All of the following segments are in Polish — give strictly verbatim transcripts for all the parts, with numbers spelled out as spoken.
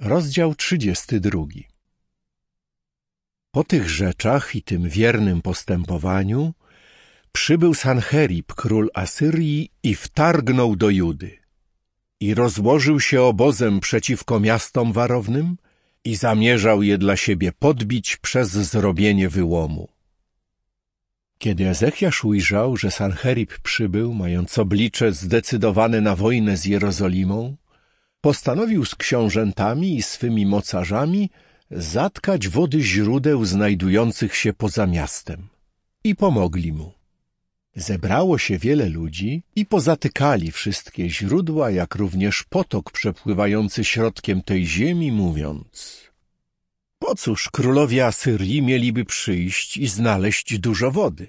Rozdział trzydziesty drugi. Po tych rzeczach i tym wiernym postępowaniu przybył Sancherib, król Asyrii, i wtargnął do Judy. I rozłożył się obozem przeciwko miastom warownym i zamierzał je dla siebie podbić przez zrobienie wyłomu. Kiedy Ezechiasz ujrzał, że Sancherib przybył, mając oblicze zdecydowane na wojnę z Jerozolimą, postanowił z książętami i swymi mocarzami zatkać wody źródeł znajdujących się poza miastem. I pomogli mu. Zebrało się wiele ludzi i pozatykali wszystkie źródła, jak również potok przepływający środkiem tej ziemi, mówiąc: po cóż królowie Asyrii mieliby przyjść i znaleźć dużo wody?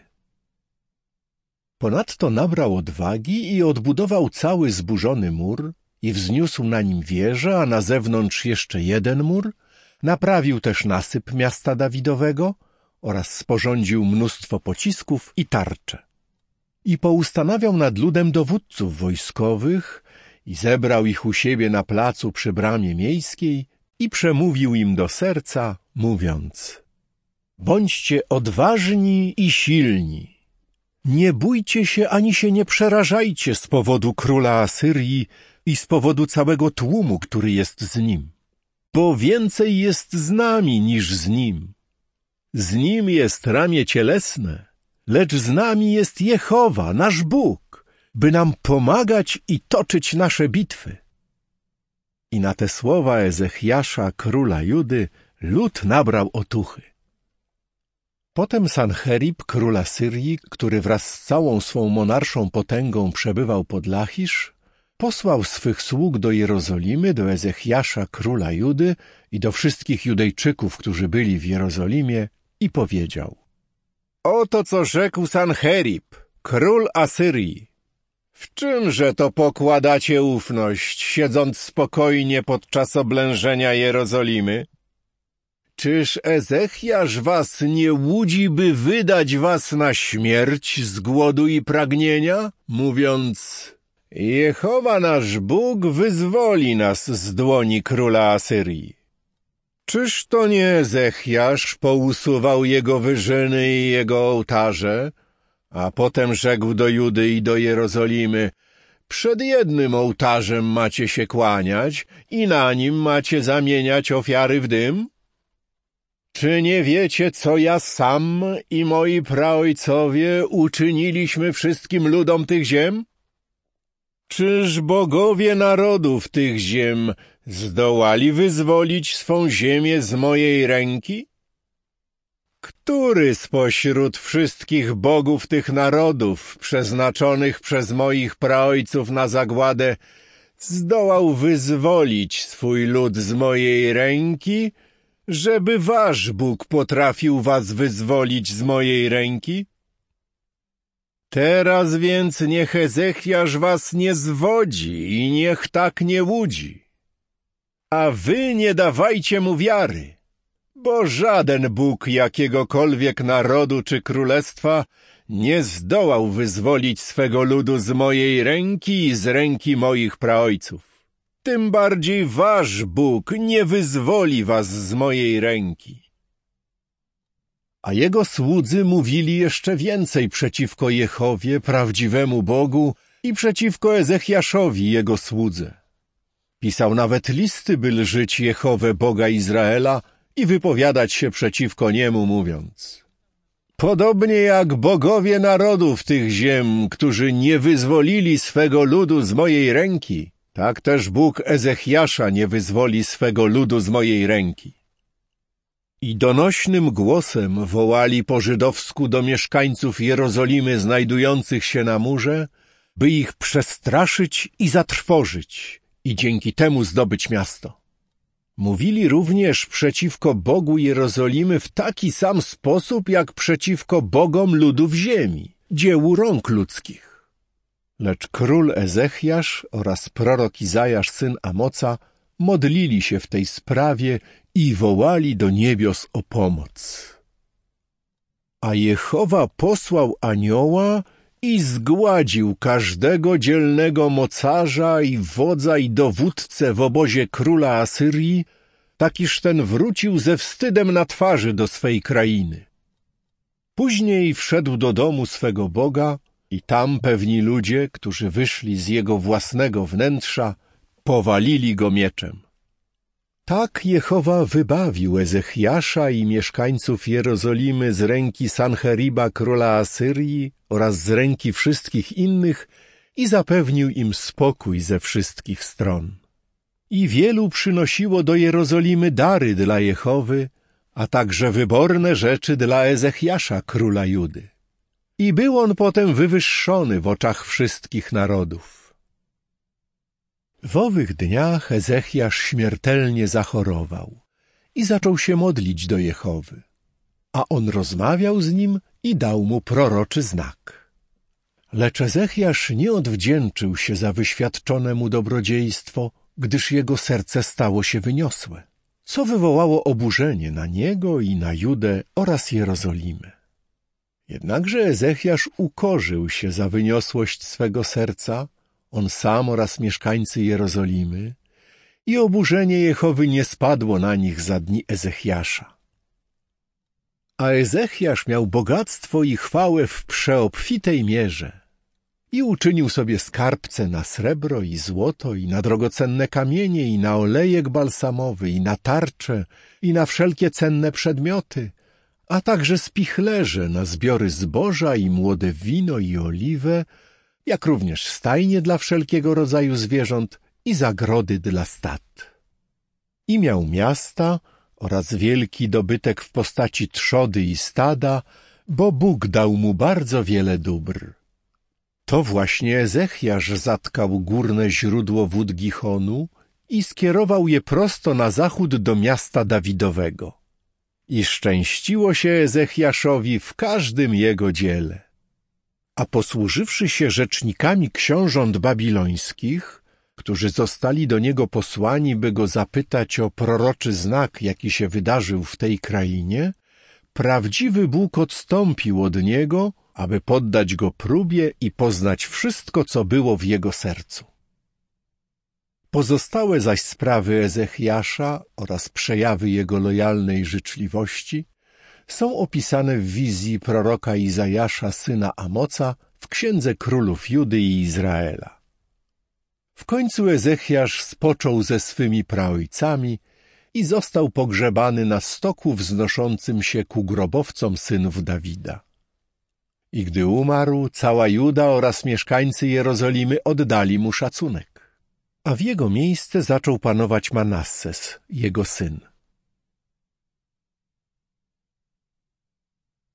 Ponadto nabrał odwagi i odbudował cały zburzony mur i wzniósł na nim wieżę, a na zewnątrz jeszcze jeden mur. Naprawił też nasyp miasta Dawidowego oraz sporządził mnóstwo pocisków i tarcze. I poustanawiał nad ludem dowódców wojskowych i zebrał ich u siebie na placu przy bramie miejskiej i przemówił im do serca, mówiąc: bądźcie odważni i silni. Nie bójcie się ani się nie przerażajcie z powodu króla Asyrii i z powodu całego tłumu, który jest z nim. Bo więcej jest z nami niż z nim. Z nim jest ramię cielesne, lecz z nami jest Jehowa, nasz Bóg, by nam pomagać i toczyć nasze bitwy. I na te słowa Ezechiasza, króla Judy, lud nabrał otuchy. Potem Sancherib, król Asyrii, który wraz z całą swą monarszą potęgą przebywał pod Lachisz, posłał swych sług do Jerozolimy, do Ezechiasza, króla Judy i do wszystkich Judejczyków, którzy byli w Jerozolimie, i powiedział: oto co rzekł Sancherib, król Asyrii. W czymże to pokładacie ufność, siedząc spokojnie podczas oblężenia Jerozolimy? Czyż Ezechiasz was nie łudzi, by wydać was na śmierć z głodu i pragnienia, mówiąc: Jehowa nasz Bóg wyzwoli nas z dłoni króla Asyrii? Czyż to nie Ezechiasz pousuwał jego wyżyny i jego ołtarze, a potem rzekł do Judy i do Jerozolimy: przed jednym ołtarzem macie się kłaniać i na nim macie zamieniać ofiary w dym? Czy nie wiecie, co ja sam i moi praojcowie uczyniliśmy wszystkim ludom tych ziem? Czyż bogowie narodów tych ziem zdołali wyzwolić swą ziemię z mojej ręki? Który spośród wszystkich bogów tych narodów, przeznaczonych przez moich praojców na zagładę, zdołał wyzwolić swój lud z mojej ręki, żeby wasz Bóg potrafił was wyzwolić z mojej ręki? Teraz więc niech Ezechiasz was nie zwodzi i niech tak nie łudzi. A wy nie dawajcie mu wiary, bo żaden Bóg jakiegokolwiek narodu czy królestwa nie zdołał wyzwolić swego ludu z mojej ręki i z ręki moich praojców. Tym bardziej wasz Bóg nie wyzwoli was z mojej ręki. A jego słudzy mówili jeszcze więcej przeciwko Jehowie, prawdziwemu Bogu, i przeciwko Ezechiaszowi, jego słudze. Pisał nawet listy, by lżyć Jehowę, Boga Izraela, i wypowiadać się przeciwko niemu, mówiąc: podobnie jak bogowie narodów tych ziem, którzy nie wyzwolili swego ludu z mojej ręki, tak też Bóg Ezechiasza nie wyzwoli swego ludu z mojej ręki. I donośnym głosem wołali po żydowsku do mieszkańców Jerozolimy znajdujących się na murze, by ich przestraszyć i zatrwożyć i dzięki temu zdobyć miasto. Mówili również przeciwko Bogu Jerozolimy w taki sam sposób, jak przeciwko bogom ludów ziemi, dziełu rąk ludzkich. Lecz król Ezechiasz oraz prorok Izajasz, syn Amoca, modlili się w tej sprawie i wołali do niebios o pomoc. A Jehowa posłał anioła i zgładził każdego dzielnego mocarza i wodza i dowódcę w obozie króla Asyrii, tak iż ten wrócił ze wstydem na twarzy do swej krainy. Później wszedł do domu swego Boga i tam pewni ludzie, którzy wyszli z jego własnego wnętrza, powalili go mieczem. Tak Jehowa wybawił Ezechiasza i mieszkańców Jerozolimy z ręki Sancheriba króla Asyrii oraz z ręki wszystkich innych i zapewnił im spokój ze wszystkich stron. I wielu przynosiło do Jerozolimy dary dla Jehowy, a także wyborne rzeczy dla Ezechiasza króla Judy. I był on potem wywyższony w oczach wszystkich narodów. W owych dniach Ezechiasz śmiertelnie zachorował i zaczął się modlić do Jehowy, a on rozmawiał z nim i dał mu proroczy znak. Lecz Ezechiasz nie odwdzięczył się za wyświadczone mu dobrodziejstwo, gdyż jego serce stało się wyniosłe, co wywołało oburzenie na niego i na Judę oraz Jerozolimę. Jednakże Ezechiasz ukorzył się za wyniosłość swego serca, on sam oraz mieszkańcy Jerozolimy, i oburzenie Jehowy nie spadło na nich za dni Ezechiasza. A Ezechiasz miał bogactwo i chwałę w przeobfitej mierze i uczynił sobie skarbce na srebro i złoto i na drogocenne kamienie i na olejek balsamowy i na tarcze i na wszelkie cenne przedmioty, a także spichlerze na zbiory zboża i młode wino i oliwę, jak również stajnie dla wszelkiego rodzaju zwierząt i zagrody dla stad. I miał miasta oraz wielki dobytek w postaci trzody i stada, bo Bóg dał mu bardzo wiele dóbr. To właśnie Ezechiasz zatkał górne źródło wód Gichonu i skierował je prosto na zachód do miasta Dawidowego. I szczęściło się Ezechiaszowi w każdym jego dziele. A posłużywszy się rzecznikami książąt babilońskich, którzy zostali do niego posłani, by go zapytać o proroczy znak, jaki się wydarzył w tej krainie, prawdziwy Bóg odstąpił od niego, aby poddać go próbie i poznać wszystko, co było w jego sercu. Pozostałe zaś sprawy Ezechiasza oraz przejawy jego lojalnej życzliwości są opisane w wizji proroka Izajasza, syna Amoca, w Księdze Królów Judy i Izraela. W końcu Ezechiasz spoczął ze swymi praojcami i został pogrzebany na stoku wznoszącym się ku grobowcom synów Dawida. I gdy umarł, cała Juda oraz mieszkańcy Jerozolimy oddali mu szacunek. A w jego miejsce zaczął panować Manasses, jego syn.